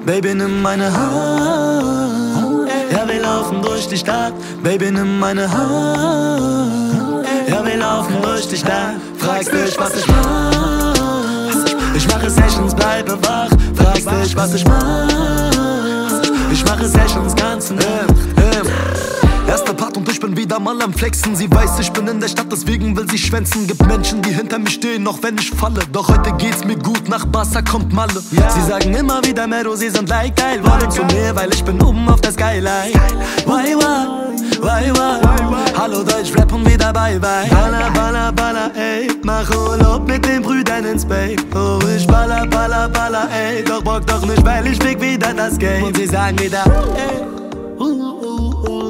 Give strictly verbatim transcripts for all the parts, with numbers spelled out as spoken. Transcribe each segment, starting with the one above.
Baby, nimm meine Hand. Ja, wir laufen durch die Stadt. Baby, nimm meine Hand. Ja, wir laufen durch die Stadt. Fragst dich, was ich mach. Ich mache Sessions, bleibe wach. Fragst dich, was ich mach. Ich mache Sessions ganze Nacht. Erster Part und ich bin wieder mal am Flexen. Sie weiß, ich bin in der Stadt, deswegen will sie schwänzen. Gibt Menschen, die hinter mir stehen, auch wenn ich falle. Doch heute geht's mir gut, nach Barca kommt Malle. Sie sagen immer wieder, Mero, sie sind like geil. Wollen zu mir, weil ich bin oben auf der Skyline. Why, why, why, why? Hallo Deutsch, Rap und wieder bye, bye. Baller, baller, baller, ey. Mach Urlaub mit den Brüdern ins Bay. Oh, ich baller, baller, baller, ey. Doch bock doch nicht, weil ich krieg wieder das Geld. Und sie sagen wieder, ey. Uh, uh, uh.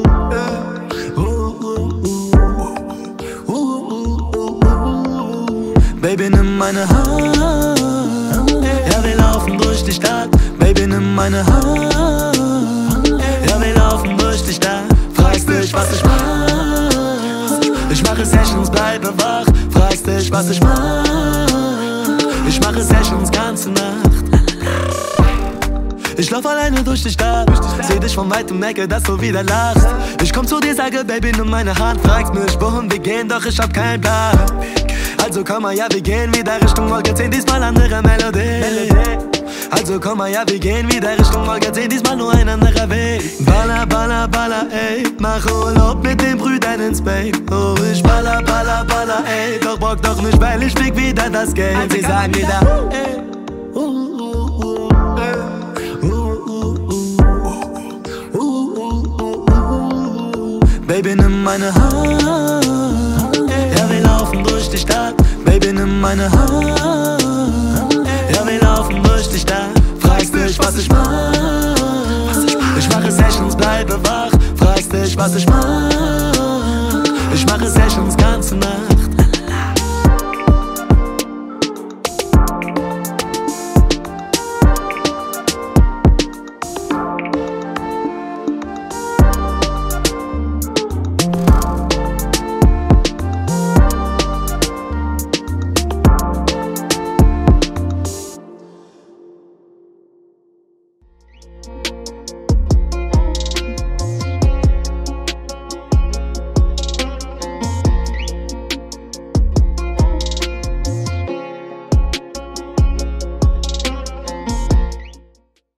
Baby, nimm meine Hand. Ja, wir laufen durch die Stadt. Baby, nimm meine Hand. Ja, wir laufen durch die Stadt. Fragst dich, was ich mach. Ich mache Sessions, bleibe wach. Fragst dich, was ich mach. Ich mache Sessions ganze Nacht. Ich lauf alleine durch die Stadt. Seh dich von weitem, merke, dass du wieder lachst. Ich komm zu dir, sage, Baby, nimm meine Hand. Fragst mich, wohin wir gehen, doch ich hab keinen Plan. Also komm mal, ja, wir gehen wieder Richtung Wolke zehn, diesmal andere Melodie. Also komm mal, ja, wir gehen wieder Richtung Wolke zehn, diesmal nur ein anderer Weg. Baller, baller, baller, ey. Mach Urlaub mit den Brüdern ins Bay. Oh, ich baller, baller, baller, ey. Doch bock doch nicht, weil ich krieg wieder das Geld. Sie sagen wieder, ey. Uh, uh, uh, uh, uh, uh, uh, uh. Baby, nimm meine Hand. Ja, wir laufen durch die Stadt. Baby, nimm meine Hand. Ja, wir laufen durch die Stadt. Fragst dich, was ich mach. Ich mache Sessions, bleibe wach. Fragst dich, was ich mach. Ich mache Sessions ganze Nacht.